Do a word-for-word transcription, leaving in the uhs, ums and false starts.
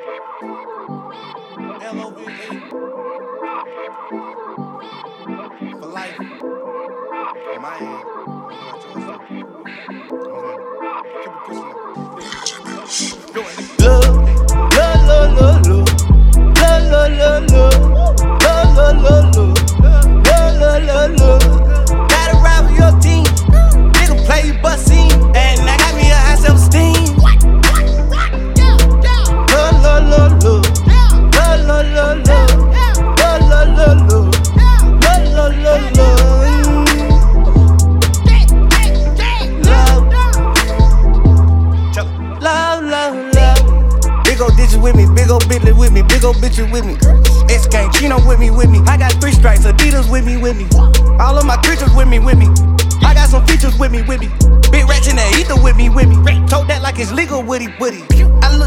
L O V E for life. On my end. Keep it pushing it. Go ahead. Love, love, love, love, love, love, love, love, love, love, love, love, love, love, love. Gotta ride with your team. Nigga play you bust scene, and I got me a high self-esteem. Love, love, love, love, love, love, love, love, love, love, love, love, love, love, love. Love, love, love. Big ol' ditches with me, big ol' Bentley with me, big ol' bitches with me. X-Gang, Chino with me, with me. I got three stripes, Adidas with me, with me. All of my creatures with me, with me. I got some features with me, with me. Big rats in the ether with me, with me. Told that like it's legal, woody, woody. I look